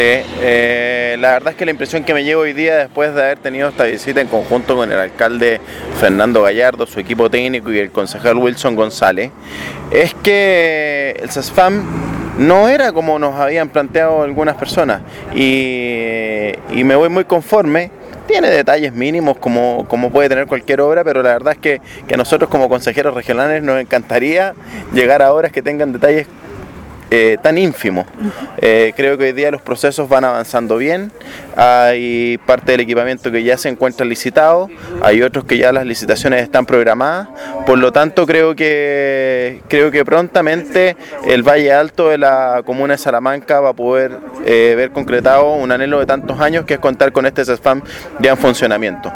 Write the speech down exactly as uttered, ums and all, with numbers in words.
Eh, eh, la verdad es que la impresión que me llevo hoy día, después de haber tenido esta visita en conjunto con el alcalde Fernando Gallardo, su equipo técnico y el concejal Wilson González, es que el CESFAM no era como nos habían planteado algunas personas, y, y me voy muy conforme. Tiene detalles mínimos como, como puede tener cualquier obra, pero la verdad es que, que a nosotros como consejeros regionales nos encantaría llegar a obras que tengan detalles Eh, tan ínfimo. Eh, creo que hoy día los procesos van avanzando bien, hay parte del equipamiento que ya se encuentra licitado, hay otros que ya las licitaciones están programadas, por lo tanto creo que creo que prontamente el Valle Alto de la comuna de Salamanca va a poder eh, ver concretado un anhelo de tantos años, que es contar con este CESFAM ya en funcionamiento.